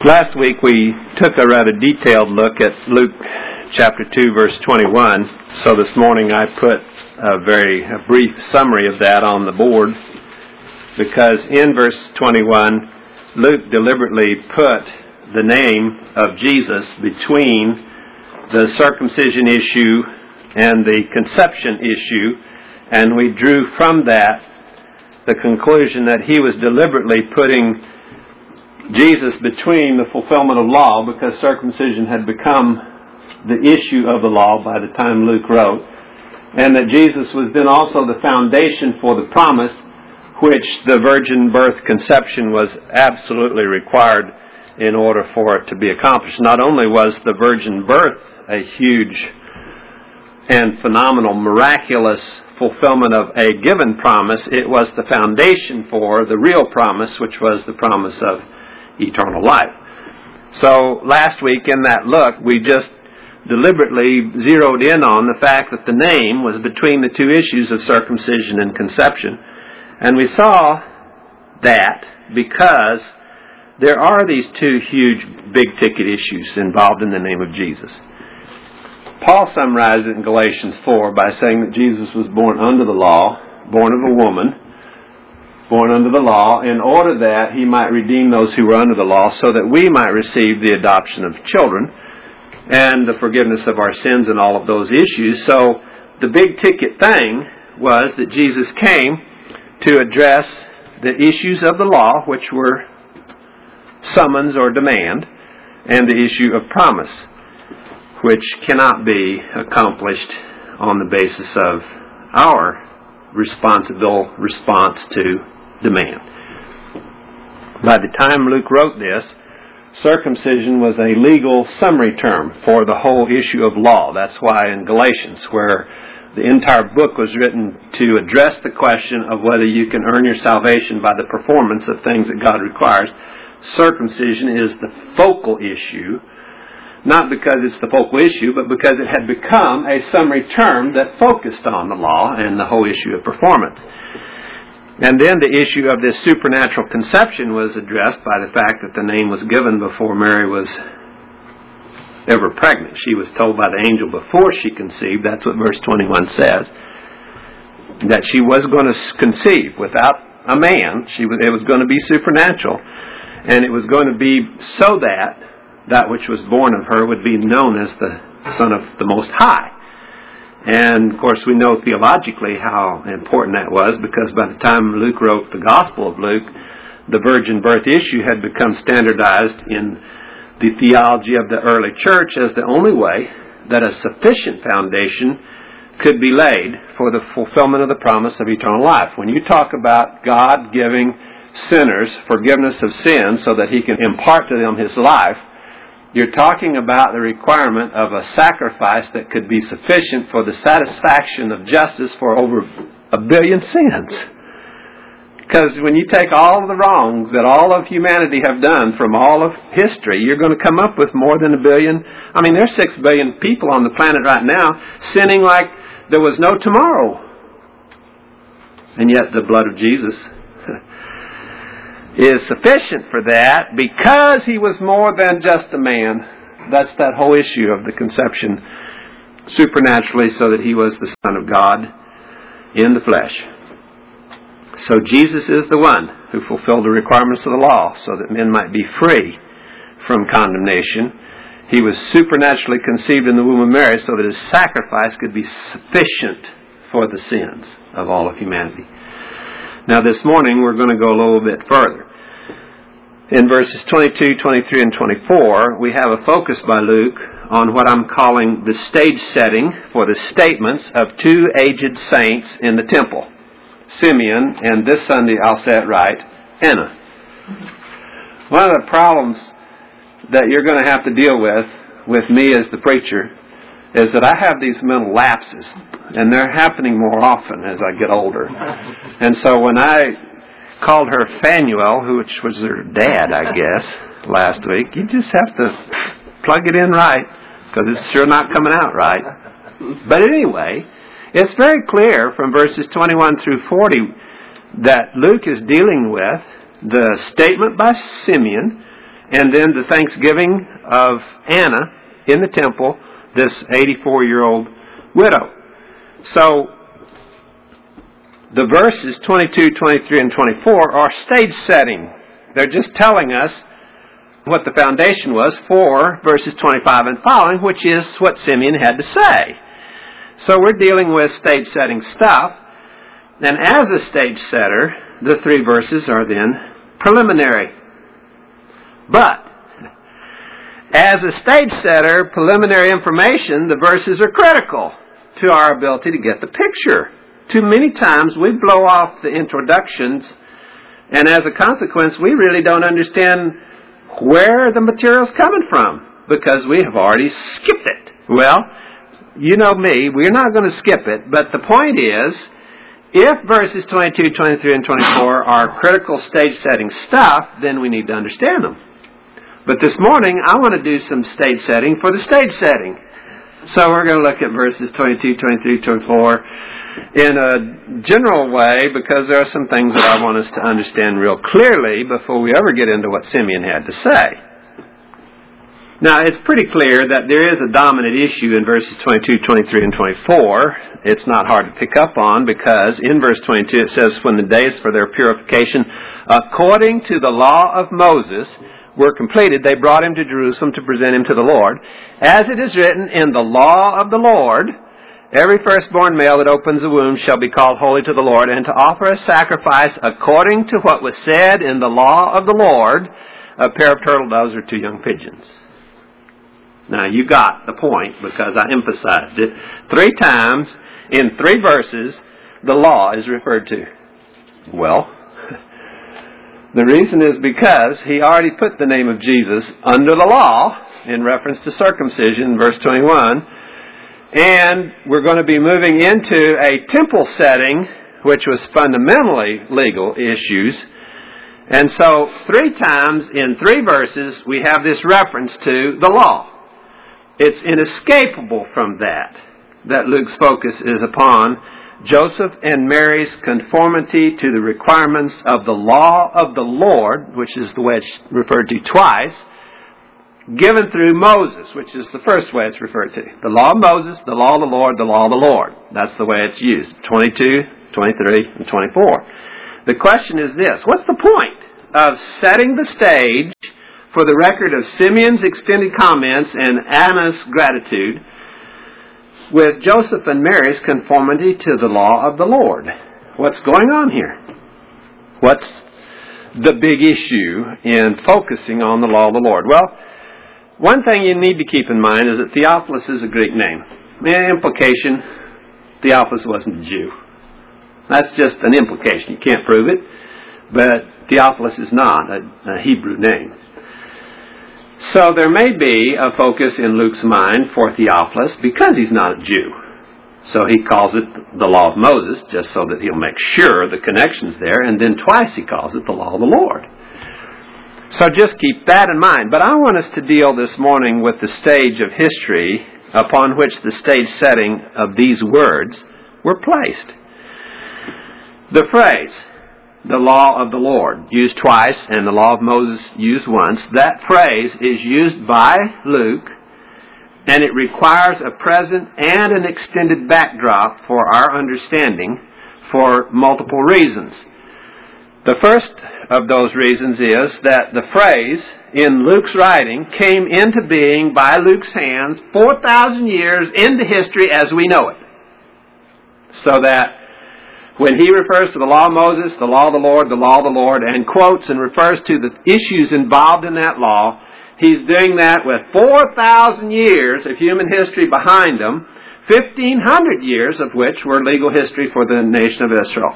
Last week we took a rather detailed look at Luke chapter 2 verse 21. So this morning I put a brief summary of that on the board, because in verse 21 Luke deliberately put the name of Jesus between the circumcision issue and the conception issue, and we drew from that the conclusion that he was deliberately putting Jesus between the fulfillment of law, because circumcision had become the issue of the law by the time Luke wrote, and that Jesus was then also the foundation for the promise, which the virgin birth conception was absolutely required in order for it to be accomplished. Not only was the virgin birth a huge and phenomenal, miraculous fulfillment of a given promise, it was the foundation for the real promise, which was the promise of eternal life. So last week in that look, we just deliberately zeroed in on the fact that the name was between the two issues of circumcision and conception. And we saw that because there are these two huge big-ticket issues involved in the name of Jesus. Paul summarized it in Galatians 4 by saying that Jesus was born under the law, born of a woman, born under the law, in order that he might redeem those who were under the law, so that we might receive the adoption of children and the forgiveness of our sins and all of those issues. So the big ticket thing was that Jesus came to address the issues of the law, which were summons or demand, and the issue of promise, which cannot be accomplished on the basis of our responsible response to demand. By the time Luke wrote this, circumcision was a legal summary term for the whole issue of law. That's why in Galatians, where the entire book was written to address the question of whether you can earn your salvation by the performance of things that God requires, circumcision is the focal issue, not because it's the focal issue, but because it had become a summary term that focused on the law and the whole issue of performance. And then the issue of this supernatural conception was addressed by the fact that the name was given before Mary was ever pregnant. She was told by the angel before she conceived, that's what verse 21 says, that she was going to conceive without a man. It was going to be supernatural. And it was going to be so that which was born of her would be known as the Son of the Most High. And, of course, we know theologically how important that was, because by the time Luke wrote the Gospel of Luke, the virgin birth issue had become standardized in the theology of the early church as the only way that a sufficient foundation could be laid for the fulfillment of the promise of eternal life. When you talk about God giving sinners forgiveness of sins so that He can impart to them His life, you're talking about the requirement of a sacrifice that could be sufficient for the satisfaction of justice for over 1 billion sins. Because when you take all of the wrongs that all of humanity have done from all of history, you're going to come up with more than 1 billion. I mean, there's 6 billion people on the planet right now sinning like there was no tomorrow. And yet the blood of Jesus is sufficient for that, because He was more than just a man. That's that whole issue of the conception supernaturally, so that He was the Son of God in the flesh. So Jesus is the one who fulfilled the requirements of the law so that men might be free from condemnation. He was supernaturally conceived in the womb of Mary so that His sacrifice could be sufficient for the sins of all of humanity. Now this morning we're going to go a little bit further. In verses 22, 23, and 24, we have a focus by Luke on what I'm calling the stage setting for the statements of two aged saints in the temple, Simeon, and this Sunday, I'll say it right, Anna. One of the problems that you're going to have to deal with me as the preacher, is that I have these mental lapses, and they're happening more often as I get older. And so when I called her Phanuel, which was her dad, I guess, last week, you just have to plug it in right, because it's sure not coming out right. But anyway, it's very clear from verses 21 through 40 that Luke is dealing with the statement by Simeon and then the thanksgiving of Anna in the temple, this 84-year-old widow. So the verses 22, 23, and 24 are stage setting. They're just telling us what the foundation was for verses 25 and following, which is what Simeon had to say. So we're dealing with stage setting stuff. And as a stage setter, the 3 verses are then preliminary. But as a stage setter, preliminary information, the verses are critical to our ability to get the picture. Too many times we blow off the introductions, and as a consequence, we really don't understand where the material's coming from because we have already skipped it. Well, you know me, we're not going to skip it, but the point is, if verses 22, 23, and 24 are critical stage setting stuff, then we need to understand them. But this morning, I want to do some stage setting for the stage setting. So we're going to look at verses 22, 23, 24 in a general way because there are some things that I want us to understand real clearly before we ever get into what Simeon had to say. Now, it's pretty clear that there is a dominant issue in verses 22, 23, and 24. It's not hard to pick up on because in verse 22 it says, when the days for their purification, according to the law of Moses, were completed, they brought him to Jerusalem to present him to the Lord. As it is written in the law of the Lord, every firstborn male that opens the womb shall be called holy to the Lord, and to offer a sacrifice according to what was said in the law of the Lord, a pair of turtle doves or 2 young pigeons. Now, you got the point because I emphasized it. 3 times in 3 verses, the law is referred to. Well, the reason is because he already put the name of Jesus under the law in reference to circumcision in verse 21. And we're going to be moving into a temple setting, which was fundamentally legal issues. And so 3 times in 3 verses, we have this reference to the law. It's inescapable from that Luke's focus is upon Joseph and Mary's conformity to the requirements of the law of the Lord, which is the way it's referred to twice, given through Moses, which is the first way it's referred to. The law of Moses, the law of the Lord, the law of the Lord. That's the way it's used. 22, 23, and 24. The question is this: what's the point of setting the stage for the record of Simeon's extended comments and Anna's gratitude with Joseph and Mary's conformity to the law of the Lord? What's going on here? What's the big issue in focusing on the law of the Lord? Well, one thing you need to keep in mind is that Theophilus is a Greek name. Implication, Theophilus wasn't a Jew. That's just an implication. You can't prove it, but Theophilus is not a Hebrew name. So there may be a focus in Luke's mind for Theophilus because he's not a Jew. So he calls it the law of Moses just so that he'll make sure the connection's there, and then twice he calls it the law of the Lord. So just keep that in mind. But I want us to deal this morning with the stage of history upon which the stage setting of these words were placed. The phrase, the law of the Lord, used twice, and the law of Moses used once. That phrase is used by Luke, and it requires a present and an extended backdrop for our understanding for multiple reasons. The first of those reasons is that the phrase in Luke's writing came into being by Luke's hands 4,000 years into history as we know it. So that when he refers to the law of Moses, the law of the Lord, and quotes and refers to the issues involved in that law, he's doing that with 4,000 years of human history behind him, 1,500 years of which were legal history for the nation of Israel.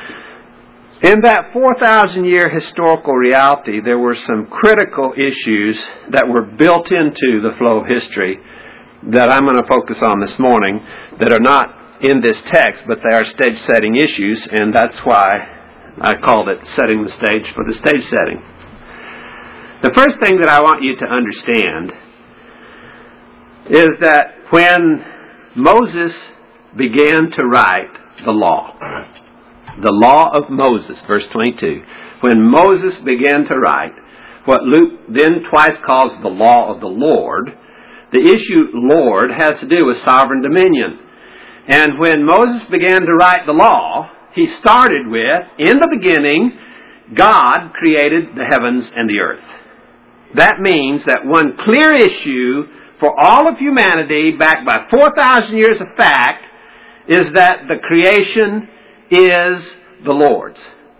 In that 4,000-year historical reality, there were some critical issues that were built into the flow of history that I'm going to focus on this morning that are not in this text, but they are stage-setting issues, and that's why I called it setting the stage for the stage setting. The first thing that I want you to understand is that when Moses began to write the law of Moses, verse 22, when Moses began to write, what Luke then twice calls the law of the Lord, the issue Lord has to do with sovereign dominion. And when Moses began to write the law, he started with, in the beginning, God created the heavens and the earth. That means that one clear issue for all of humanity, backed by 4,000 years of fact, is that the creation is the Lord's.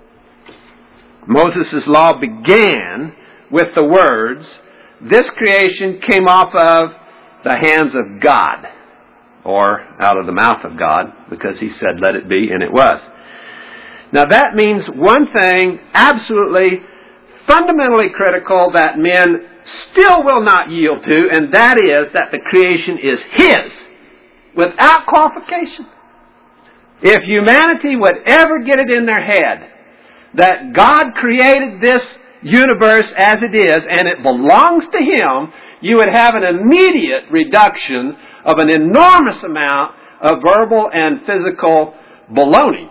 Moses' law began with the words, this creation came off of the hands of God, or out of the mouth of God, because he said, let it be, and it was. Now that means one thing absolutely fundamentally critical that men still will not yield to, and that is that the creation is His, without qualification. If humanity would ever get it in their head that God created this universe as it is, and it belongs to Him, you would have an immediate reduction of an enormous amount of verbal and physical baloney.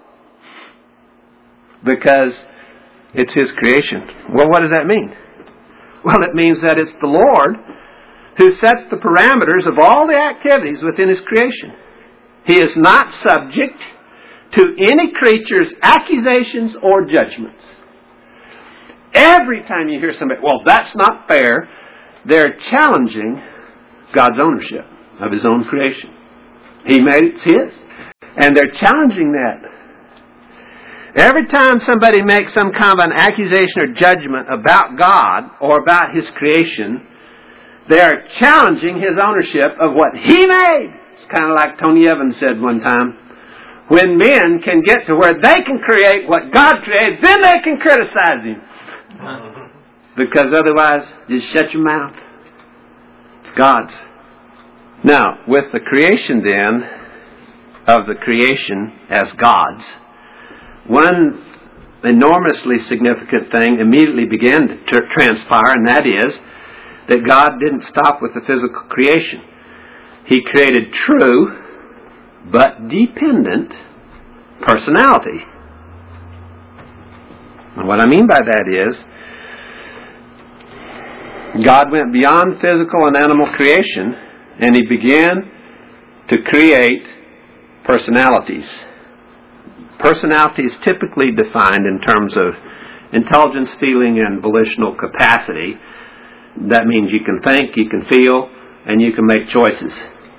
Because it's His creation. Well, what does that mean? Well, it means that it's the Lord who sets the parameters of all the activities within His creation. He is not subject to any creature's accusations or judgments. Every time you hear somebody, well, that's not fair, they're challenging God's ownership of His own creation. He made it His. And they're challenging that. Every time somebody makes some kind of an accusation or judgment about God or about His creation, they are challenging His ownership of what He made. It's kind of like Tony Evans said one time. When men can get to where they can create what God created, then they can criticize Him. Because otherwise, just shut your mouth. It's God's. Now, with the creation then, of the creation as God's, one enormously significant thing immediately began to transpire, and that is that God didn't stop with the physical creation. He created true but dependent personality. And what I mean by that is, God went beyond physical and animal creation, and He began to create personalities. Personality is typically defined in terms of intelligence, feeling, and volitional capacity. That means you can think, you can feel, and you can make choices.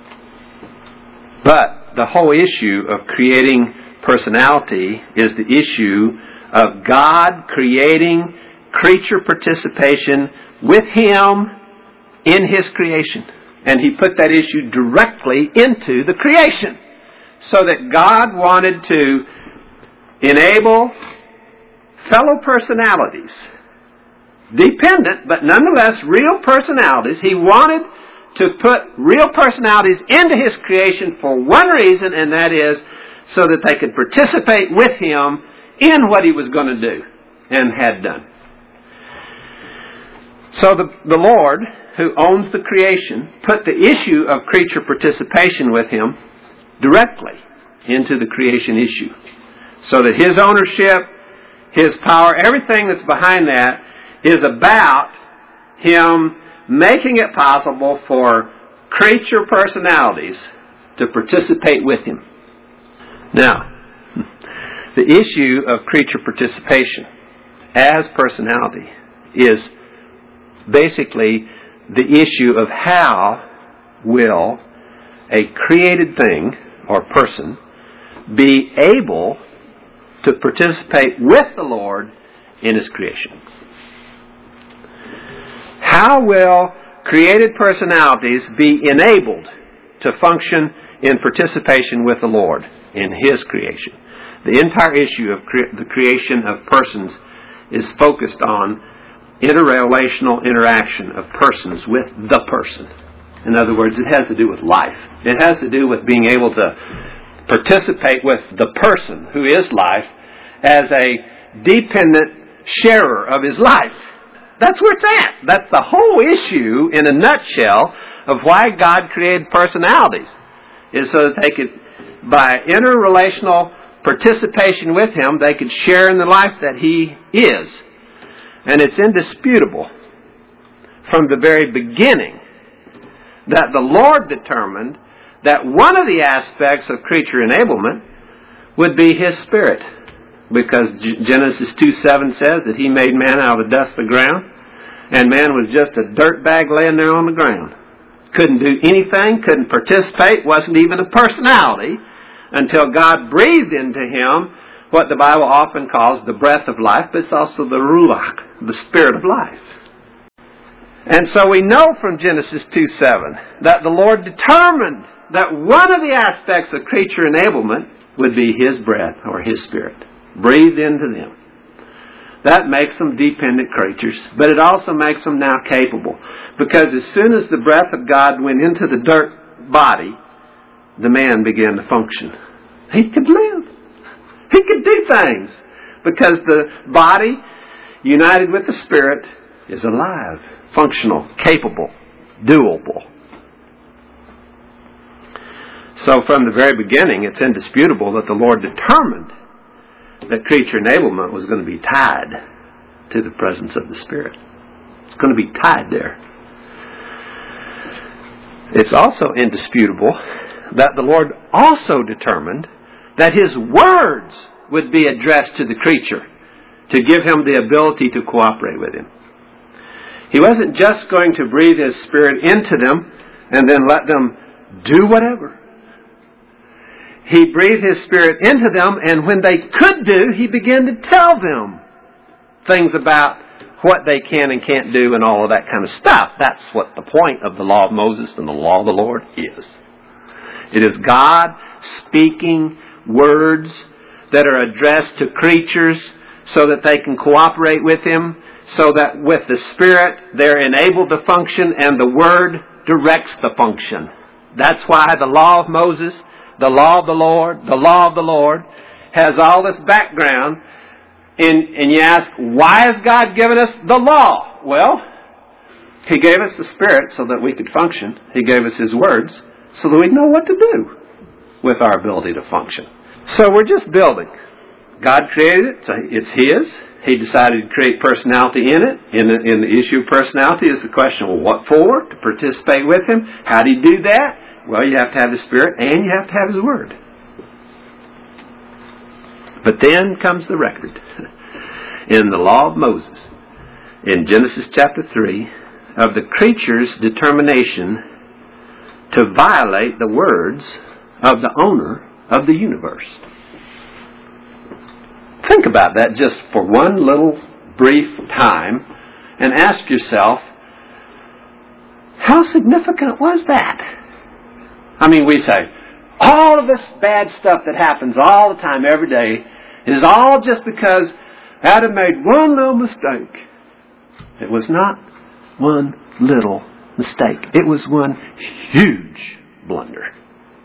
But the whole issue of creating personality is the issue of God creating creature participation with Him in His creation. And He put that issue directly into the creation. So that God wanted to enable fellow personalities, dependent but nonetheless real personalities. He wanted to put real personalities into His creation for one reason, and that is so that they could participate with Him in what He was going to do and had done. So the Lord, who owns the creation, put the issue of creature participation with Him directly into the creation issue. So that His ownership, His power, everything that's behind that is about Him making it possible for creature personalities to participate with Him. Now, the issue of creature participation as personality is basically the issue of how will a created thing or person be able to participate with the Lord in His creation. How will created personalities be enabled to function in participation with the Lord in His creation? The entire issue of the creation of persons is focused on interrelational interaction of persons with the person. In other words, it has to do with life. It has to do with being able to participate with the person who is life as a dependent sharer of his life. That's where it's at. That's the whole issue in a nutshell of why God created personalities, is so that they could, by interrelational participation with Him, they could share in the life that He is. And it's indisputable from the very beginning that the Lord determined that one of the aspects of creature enablement would be His Spirit. Because Genesis 2:7 says that He made man out of the dust of the ground, and man was just a dirt bag laying there on the ground. Couldn't do anything, couldn't participate, wasn't even a personality, until God breathed into him what the Bible often calls the breath of life, but it's also the ruach, the spirit of life. And so we know from Genesis 2:7 that the Lord determined that one of the aspects of creature enablement would be His breath or His Spirit, breathed into them. That makes them dependent creatures, but it also makes them now capable. Because as soon as the breath of God went into the dirt body, the man began to function. He could live. He could do things. Because the body, united with the Spirit, is alive, functional, capable, doable. So from the very beginning, it's indisputable that the Lord determined that creature enablement was going to be tied to the presence of the Spirit. It's going to be tied there. It's also indisputable that the Lord also determined that His words would be addressed to the creature to give him the ability to cooperate with Him. He wasn't just going to breathe His Spirit into them and then let them do whatever. He breathed His Spirit into them, and when they could do, He began to tell them things about what they can and can't do and all of that kind of stuff. That's what the point of the law of Moses and the law of the Lord is. It is God speaking words that are addressed to creatures so that they can cooperate with Him, so that with the Spirit they're enabled to function and the Word directs the function. That's why the law of Moses, the law of the Lord has all this background. And you ask, why has God given us the law? Well, He gave us the Spirit so that we could function. He gave us His words so that we know what to do with our ability to function. So we're just building. God created it, so it's His. He decided to create personality in it. In the issue of personality is the question, well, what for? To participate with Him? How do you do that? Well, you have to have His Spirit and you have to have His Word. But then comes the record in the law of Moses, in Genesis chapter 3, of the creature's determination to violate the words of the owner of the universe. Think about that just for one little brief time and ask yourself, how significant was that? I mean, we say, all of this bad stuff that happens all the time, every day, is all just because Adam made one little mistake. It was not one little mistake. It was one huge blunder.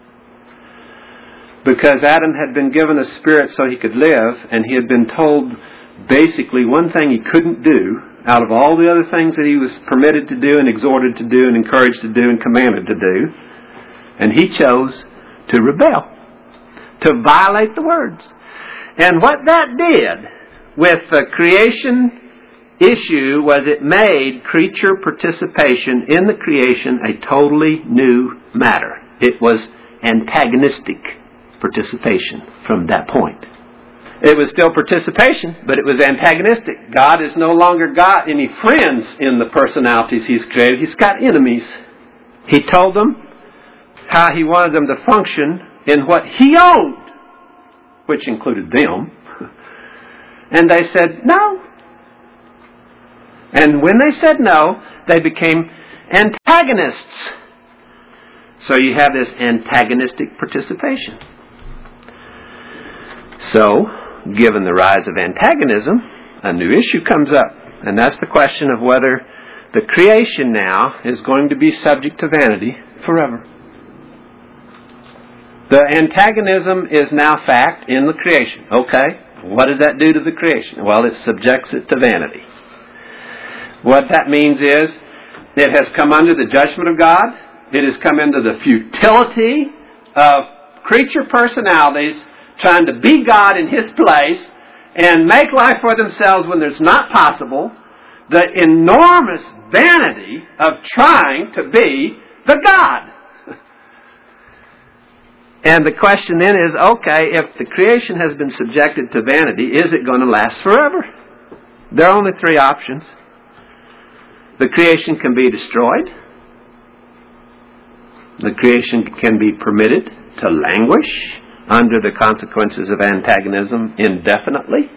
Because Adam had been given a spirit so he could live, and he had been told basically one thing he couldn't do out of all the other things that he was permitted to do and exhorted to do and encouraged to do and commanded to do. And he chose to rebel, to violate the words. And what that did with the creation issue was it made creature participation in the creation a totally new matter. It was antagonistic participation from that point. It was still participation, but it was antagonistic. God has no longer got any friends in the personalities He's created. He's got enemies. He told them how He wanted them to function in what He owned, which included them. And they said no. And when they said no, they became antagonists. So you have this antagonistic participation. So, given the rise of antagonism, a new issue comes up. And that's the question of whether the creation now is going to be subject to vanity forever. The antagonism is now fact in the creation. Okay, what does that do to the creation? Well, it subjects it to vanity. What that means is it has come under the judgment of God. It has come into the futility of creature personalities trying to be God in His place and make life for themselves when it's not possible, the enormous vanity of trying to be the God. And the question then is, okay, if the creation has been subjected to vanity, is it going to last forever? There are only three options. The creation can be destroyed. The creation can be permitted to languish under the consequences of antagonism indefinitely.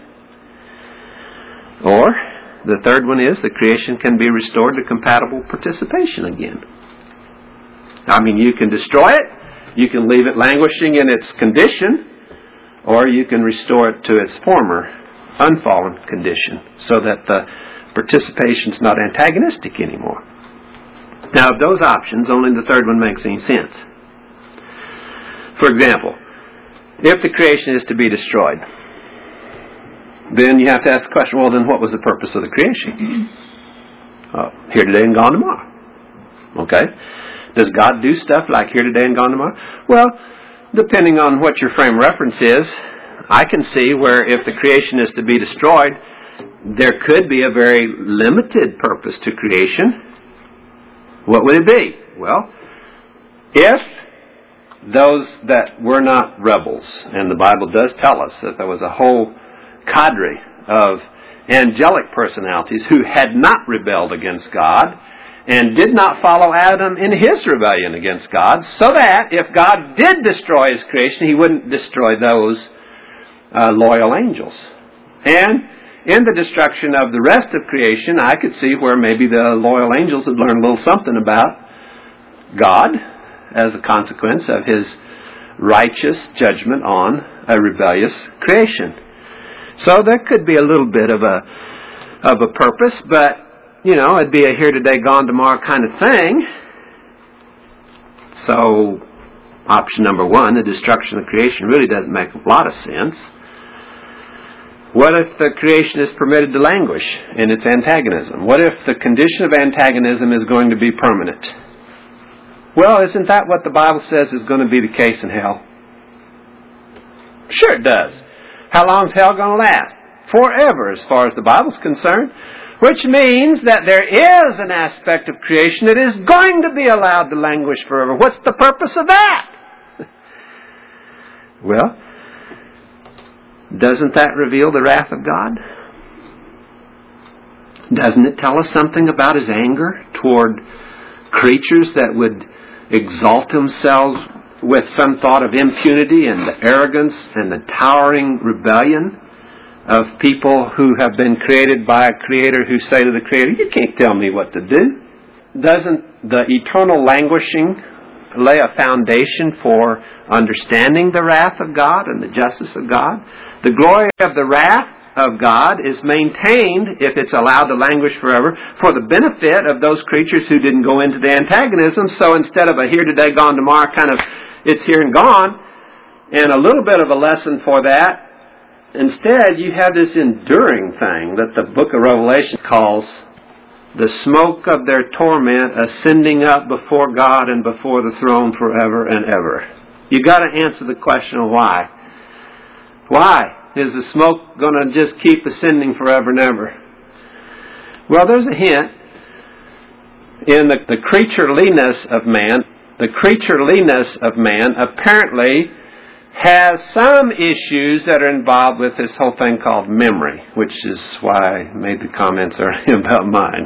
Or, the third one is, the creation can be restored to compatible participation again. I mean, you can destroy it, you can leave it languishing in its condition, or you can restore it to its former unfallen condition so that the participation is not antagonistic anymore. Now, of those options, only the third one makes any sense. For example, if the creation is to be destroyed, then you have to ask the question, well, then what was the purpose of the creation? Here today and gone tomorrow. Okay? Does God do stuff like here today and gone tomorrow? Well, depending on what your frame of reference is, I can see where if the creation is to be destroyed, there could be a very limited purpose to creation. What would it be? Well, if those that were not rebels, and the Bible does tell us that there was a whole cadre of angelic personalities who had not rebelled against God and did not follow Adam in his rebellion against God, so that if God did destroy His creation, He wouldn't destroy those loyal angels. And in the destruction of the rest of creation, I could see where maybe the loyal angels had learned a little something about God as a consequence of His righteous judgment on a rebellious creation. So there could be a little bit of a purpose, but, you know, it'd be a here today, gone tomorrow kind of thing. So, option number one, the destruction of creation, really doesn't make a lot of sense. What if the creation is permitted to languish in its antagonism? What if the condition of antagonism is going to be permanent? Well, isn't that what the Bible says is going to be the case in hell? Sure it does. How long is hell going to last? Forever, as far as the Bible's concerned. Which means that there is an aspect of creation that is going to be allowed to languish forever. What's the purpose of that? Well, doesn't that reveal the wrath of God? Doesn't it tell us something about His anger toward creatures that would exalt themselves with some thought of impunity and the arrogance and the towering rebellion of people who have been created by a Creator who say to the Creator, you can't tell me what to do? Doesn't the eternal languishing lay a foundation for understanding the wrath of God and the justice of God? The glory of the wrath of God is maintained, if it's allowed to languish forever, for the benefit of those creatures who didn't go into the antagonism. So instead of a here today, gone tomorrow kind of it's here and gone, and a little bit of a lesson for that, instead you have this enduring thing that the book of Revelation calls the smoke of their torment ascending up before God and before the throne forever and ever. You've got to answer the question of why. Why is the smoke going to just keep ascending forever and ever? Well, there's a hint in the creatureliness of man. The creatureliness of man apparently has some issues that are involved with this whole thing called memory, which is why I made the comments earlier about mine.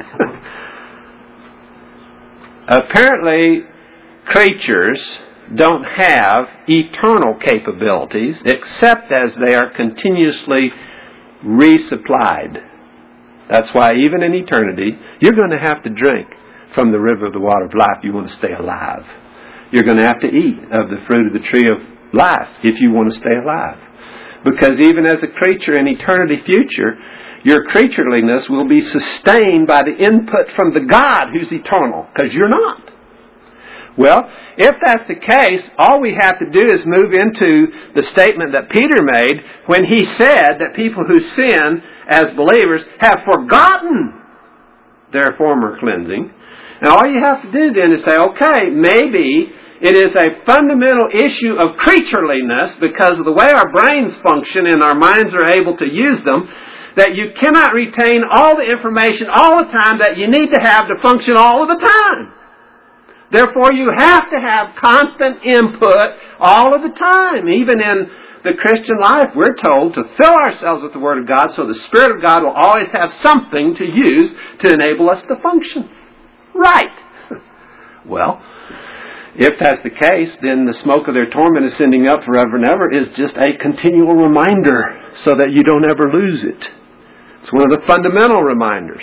Apparently, creatures don't have eternal capabilities except as they are continuously resupplied. That's why even in eternity, you're going to have to drink from the river of the water of life if you want to stay alive. You're going to have to eat of the fruit of the tree of life if you want to stay alive. Because even as a creature in eternity future, your creatureliness will be sustained by the input from the God who's eternal, because you're not. Well, if that's the case, all we have to do is move into the statement that Peter made when he said that people who sin as believers have forgotten their former cleansing. And all you have to do then is say, okay, maybe it is a fundamental issue of creatureliness because of the way our brains function and our minds are able to use them, that you cannot retain all the information all the time that you need to have to function all of the time. Therefore, you have to have constant input all of the time. Even in the Christian life, we're told to fill ourselves with the Word of God so the Spirit of God will always have something to use to enable us to function. Right. Well, if that's the case, then the smoke of their torment ascending up forever and ever is just a continual reminder so that you don't ever lose it. It's one of the fundamental reminders.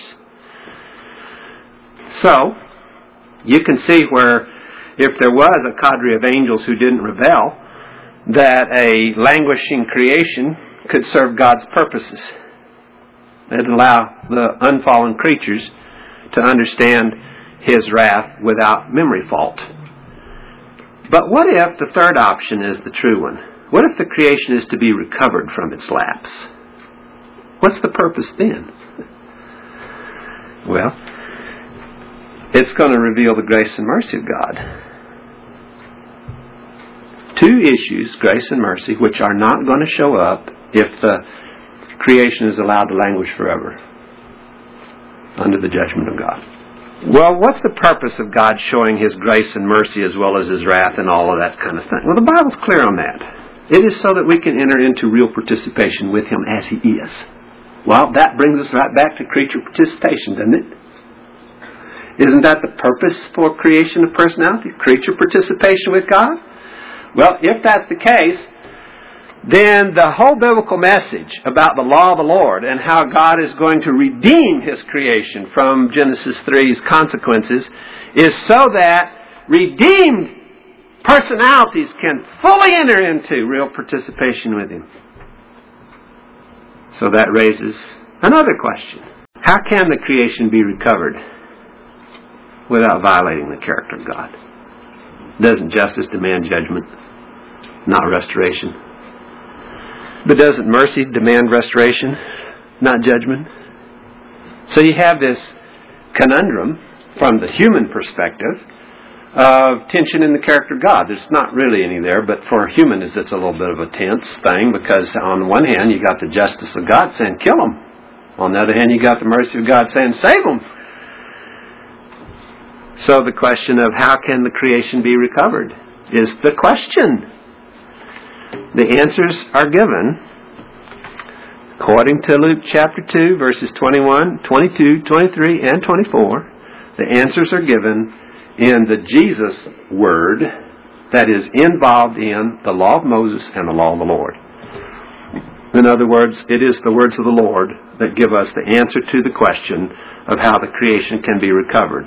So, you can see where if there was a cadre of angels who didn't rebel, that a languishing creation could serve God's purposes. It'd allow the unfallen creatures to understand His wrath without memory fault. But what if the third option is the true one? What if the creation is to be recovered from its lapse? What's the purpose then? Well, it's going to reveal the grace and mercy of God. Two issues, grace and mercy, which are not going to show up if the creation is allowed to languish forever under the judgment of God. Well, what's the purpose of God showing His grace and mercy as well as His wrath and all of that kind of thing? Well, the Bible's clear on that. It is so that we can enter into real participation with Him as He is. Well, that brings us right back to creature participation, doesn't it? Isn't that the purpose for creation of personality? Creature participation with God? Well, if that's the case, then the whole biblical message about the law of the Lord and how God is going to redeem His creation from Genesis 3's consequences is so that redeemed personalities can fully enter into real participation with Him. So that raises another question. How can the creation be recovered without violating the character of God? Doesn't justice demand judgment, not restoration? But doesn't mercy demand restoration, not judgment? So you have this conundrum from the human perspective of tension in the character of God. There's not really any there, but for humanists it's a little bit of a tense thing because on the one hand you got the justice of God saying kill them. On the other hand you got the mercy of God saying save them. So the question of how can the creation be recovered is the question. The answers are given according to Luke chapter 2, verses 21, 22, 23, and 24. The answers are given in the Jesus word that is involved in the law of Moses and the law of the Lord. In other words, it is the words of the Lord that give us the answer to the question of how the creation can be recovered.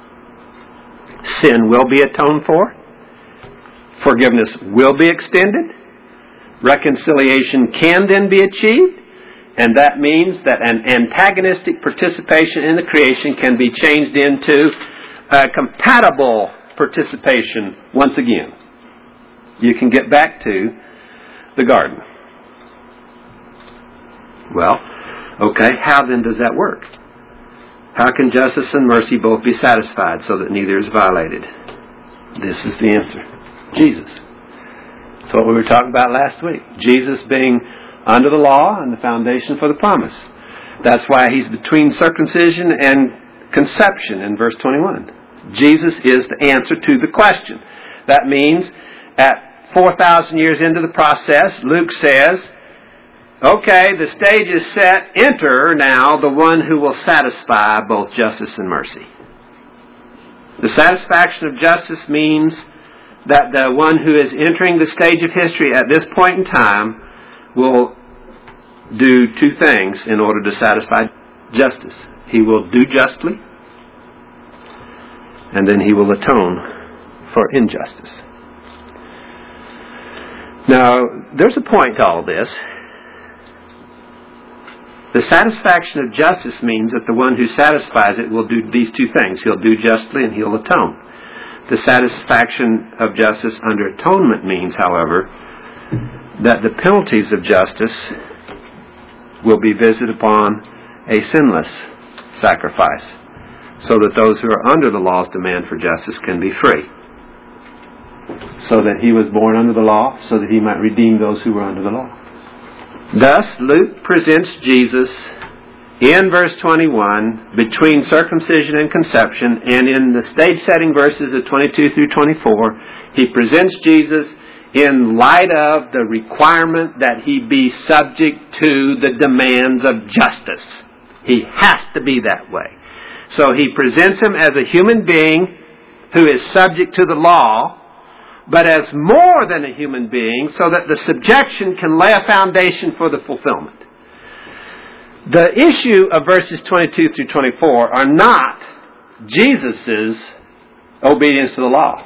Sin will be atoned for. Forgiveness will be extended. Reconciliation can then be achieved. And that means that an antagonistic participation in the creation can be changed into a compatible participation once again. You can get back to the garden. Well, okay, how then does that work? How can justice and mercy both be satisfied so that neither is violated? This is the answer. Jesus. That's what we were talking about last week. Jesus being under the law and the foundation for the promise. That's why He's between circumcision and conception in verse 21. Jesus is the answer to the question. That means at 4,000 years into the process, Luke says, okay, the stage is set. Enter now the one who will satisfy both justice and mercy. The satisfaction of justice means that the one who is entering the stage of history at this point in time will do two things in order to satisfy justice. He will do justly, and then He will atone for injustice. Now, there's a point to all this. The satisfaction of justice means that the one who satisfies it will do these two things. He'll do justly and He'll atone. The satisfaction of justice under atonement means, however, that the penalties of justice will be visited upon a sinless sacrifice, so that those who are under the law's demand for justice can be free. So that He was born under the law, so that He might redeem those who were under the law. Thus, Luke presents Jesus in verse 21 between circumcision and conception, and in the stage-setting verses of 22 through 24, he presents Jesus in light of the requirement that he be subject to the demands of justice. He has to be that way. So he presents him as a human being who is subject to the law, but as more than a human being, so that the subjection can lay a foundation for the fulfillment. The issue of verses 22 through 24 are not Jesus' obedience to the law.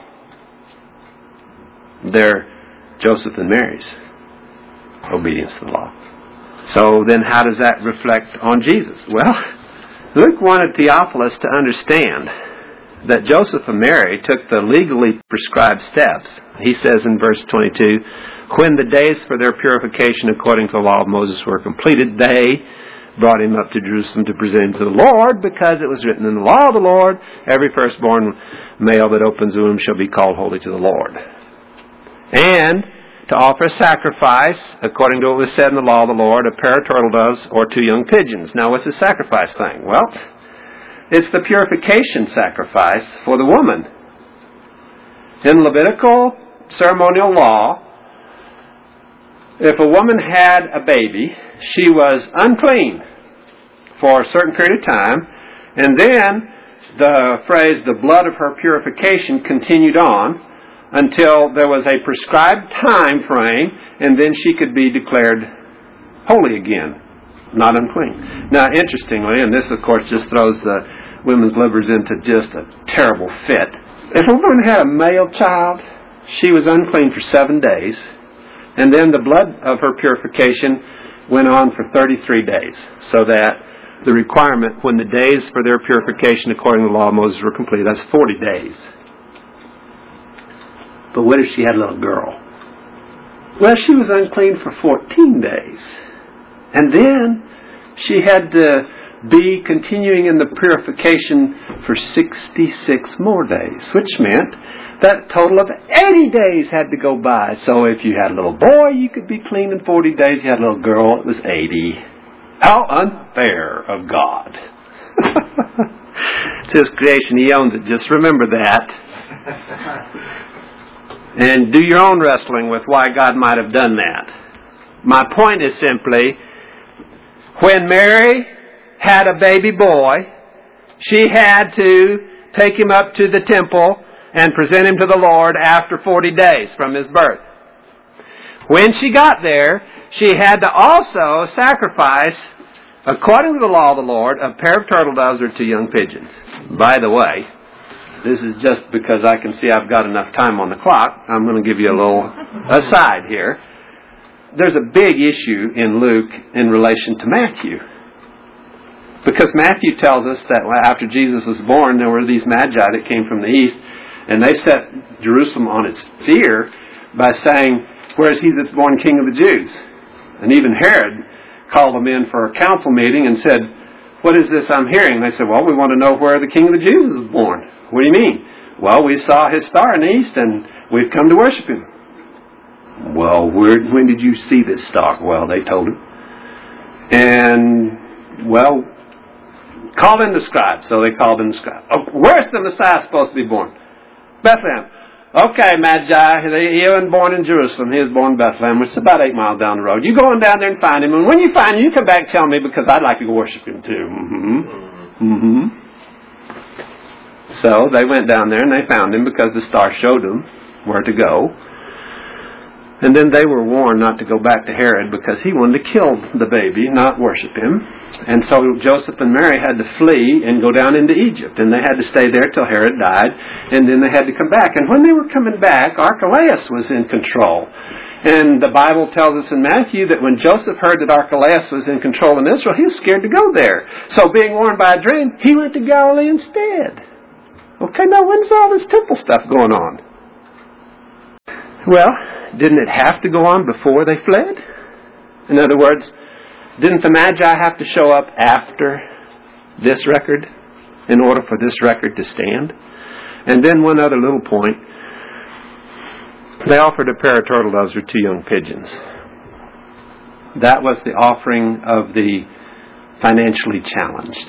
They're Joseph and Mary's obedience to the law. So then how does that reflect on Jesus? Well, Luke wanted Theophilus to understand that Joseph and Mary took the legally prescribed steps. He says in verse 22, when the days for their purification according to the law of Moses were completed, they brought him up to Jerusalem to present him to the Lord, because it was written in the law of the Lord, every firstborn male that opens the womb shall be called holy to the Lord. And to offer a sacrifice, according to what was said in the law of the Lord, a pair of turtle doves or 2 young pigeons. Now, what's the sacrifice thing? Well, it's the purification sacrifice for the woman. In Levitical ceremonial law, if a woman had a baby, she was unclean for a certain period of time, and then the phrase, the blood of her purification, continued on until there was a prescribed time frame, and then she could be declared holy again, not unclean. Now, interestingly, and this, of course, just throws the women's livers into just a terrible fit. If a woman had a male child, she was unclean for 7 days, and then the blood of her purification went on for 33 days, so that the requirement when the days for their purification according to the law of Moses were completed, that's 40 days. But what if she had a little girl? Well, she was unclean for 14 days. And then she had to be continuing in the purification for 66 more days, which meant that total of 80 days had to go by. So if you had a little boy, you could be clean in 40 days. You had a little girl, it was 80. How unfair of God. It's His creation. He owns it. Just remember that. And do your own wrestling with why God might have done that. My point is simply, when Mary had a baby boy, she had to take him up to the temple and present him to the Lord after 40 days from his birth. When she got there, she had to also sacrifice, according to the law of the Lord, a pair of turtle doves or 2 young pigeons. By the way, this is just because I can see I've got enough time on the clock. I'm going to give you a little aside here. There's a big issue in Luke in relation to Matthew. Because Matthew tells us that after Jesus was born, there were these magi that came from the east, and they set Jerusalem on its ear by saying, "Where is he that's born King of the Jews?" And even Herod called them in for a council meeting and said, "What is this I'm hearing?" And they said, "Well, we want to know where the King of the Jews is born." "What do you mean?" "Well, we saw his star in the east and we've come to worship him." "Well, when did you see this star?" "Well, they told him." "And, well, call in the scribe." So they called in the scribe. "Oh, where's the Messiah supposed to be born?" "Bethlehem." "Okay, Magi, he wasn't born in Jerusalem. He was born in Bethlehem, which is about 8 miles down the road. You go on down there and find him. And when you find him, you come back and tell me, because I'd like to go worship him too." So they went down there and they found him because the star showed them where to go. And then they were warned not to go back to Herod because he wanted to kill the baby, not worship him. And so Joseph and Mary had to flee and go down into Egypt. And they had to stay there till Herod died. And then they had to come back. And when they were coming back, Archelaus was in control. And the Bible tells us in Matthew that when Joseph heard that Archelaus was in control in Israel, he was scared to go there. So being warned by a dream, he went to Galilee instead. Okay, now when's all this temple stuff going on? Well, didn't it have to go on before they fled? In other words, didn't the Magi have to show up after this record in order for this record to stand? And then one other little point. They offered a pair of turtle doves or 2 young pigeons. That was the offering of the financially challenged.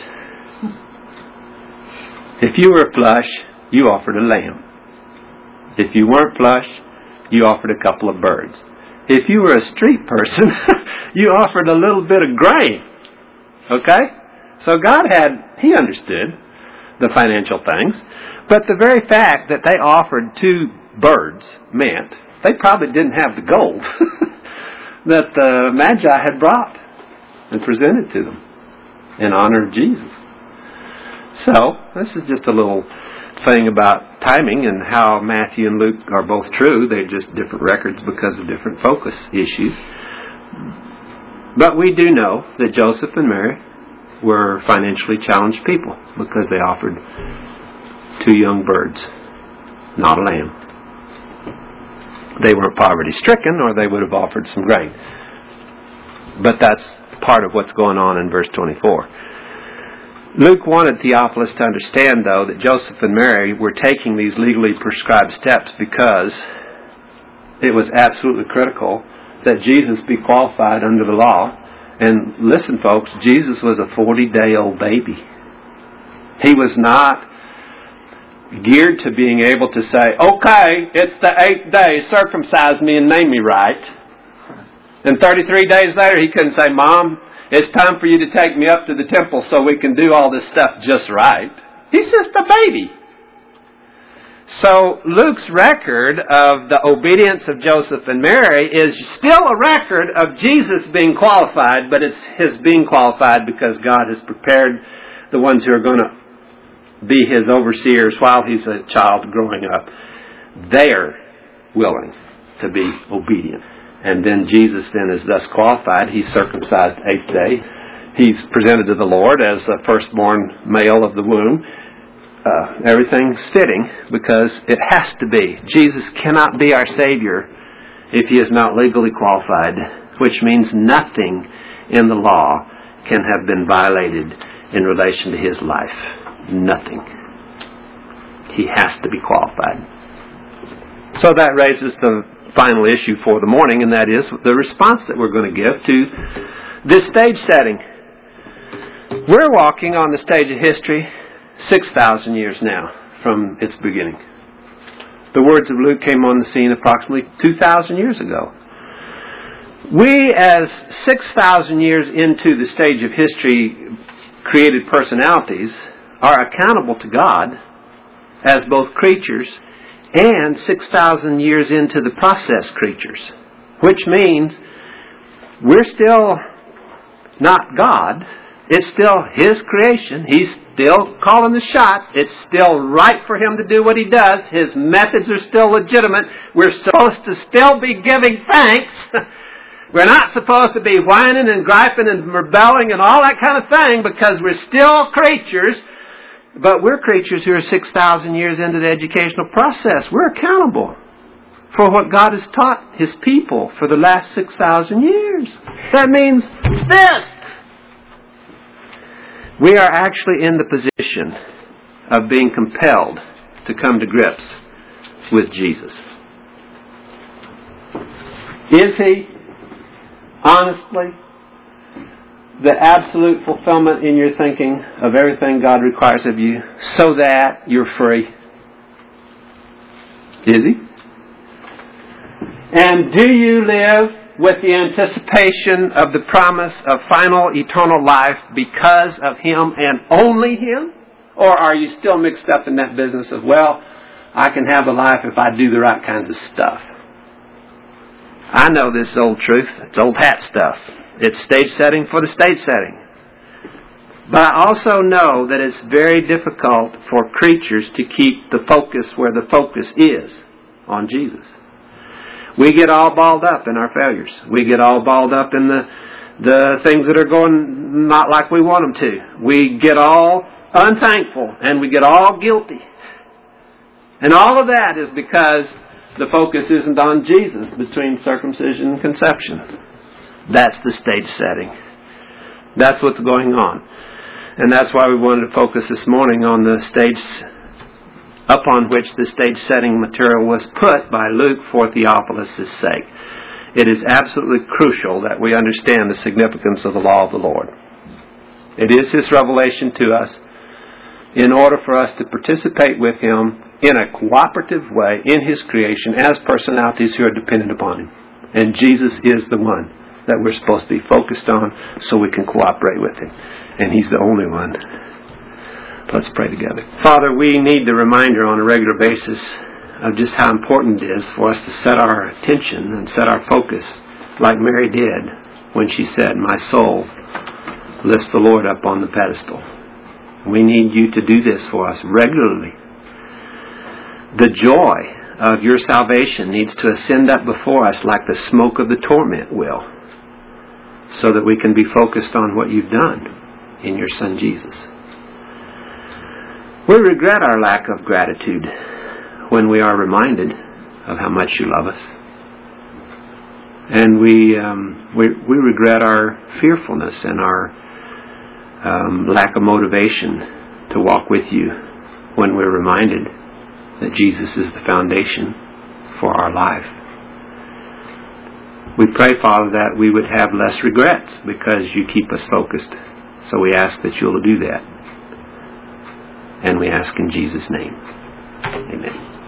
If you were flush, you offered a lamb. If you weren't flush, you offered a couple of birds. If you were a street person, you offered a little bit of grain. Okay? So God He understood the financial things. But the very fact that they offered 2 birds meant they probably didn't have the gold that the Magi had brought and presented to them in honor of Jesus. So, this is just a little thing about timing and how Matthew and Luke are both true. They're just different records because of different focus issues. But we do know that Joseph and Mary were financially challenged people because they offered 2 young birds, not a lamb. They weren't poverty-stricken, or they would have offered some grain. But that's part of what's going on in verse 24. Luke wanted Theophilus to understand, though, that Joseph and Mary were taking these legally prescribed steps because it was absolutely critical that Jesus be qualified under the law. And listen, folks, Jesus was a 40-day-old baby. He was not geared to being able to say, okay, it's the 8th day, circumcise me and name me right. And 33 days later, he couldn't say, Mom, it's time for you to take me up to the temple so we can do all this stuff just right. He's just a baby. So Luke's record of the obedience of Joseph and Mary is still a record of Jesus being qualified, but it's his being qualified because God has prepared the ones who are going to be his overseers while he's a child growing up. They're willing to be obedient. And then Jesus then is thus qualified. He's circumcised 8th day. He's presented to the Lord as the firstborn male of the womb. Everything's fitting because it has to be. Jesus cannot be our Savior if he is not legally qualified, which means nothing in the law can have been violated in relation to his life. Nothing. He has to be qualified. So that raises the final issue for the morning, and that is the response that we're going to give to this stage setting. We're walking on the stage of history 6,000 years now from its beginning. The words of Luke came on the scene approximately 2,000 years ago. We, as 6,000 years into the stage of history, created personalities, are accountable to God as both creatures and 6,000 years into the process creatures, which means we're still not God. It's still his creation. He's still calling the shots. It's still right for him to do what he does. His methods are still legitimate. We're supposed to still be giving thanks. We're not supposed to be whining and griping and rebelling and all that kind of thing because we're still creatures. But we're creatures who are 6,000 years into the educational process. We're accountable for what God has taught his people for the last 6,000 years. That means this. We are actually in the position of being compelled to come to grips with Jesus. Is he, honestly, the absolute fulfillment in your thinking of everything God requires of you so that you're free? Is he? And do you live with the anticipation of the promise of final eternal life because of him and only him? Or are you still mixed up in that business of, well, I can have a life if I do the right kinds of stuff? I know this old truth. It's old hat stuff. It's stage setting for the stage setting. But I also know that it's very difficult for creatures to keep the focus where the focus is, on Jesus. We get all balled up in our failures. We get all balled up in the things that are going not like we want them to. We get all unthankful and we get all guilty. And all of that is because the focus isn't on Jesus between circumcision and conception. That's the stage setting. That's what's going on. And that's why we wanted to focus this morning on the stage upon which the stage setting material was put by Luke for Theophilus' sake. it is absolutely crucial that we understand the significance of the law of the Lord. It is His revelation to us in order for us to participate with Him in a cooperative way in His creation as personalities who are dependent upon Him. And Jesus is the one that we're supposed to be focused on so we can cooperate with Him. And He's the only one. Let's pray together. Father, we need the reminder on a regular basis of just how important it is for us to set our attention and set our focus like Mary did when she said, "My soul lifts the Lord up on the pedestal." We need you to do this for us regularly. The joy of your salvation needs to ascend up before us like the smoke of the torment will, so that we can be focused on what you've done in your Son Jesus. We regret our lack of gratitude when we are reminded of how much you love us. And we regret our fearfulness and our lack of motivation to walk with you when we're reminded that Jesus is the foundation for our life. We pray, Father, that we would have less regrets because you keep us focused. So we ask that you'll do that. And we ask in Jesus' name. Amen.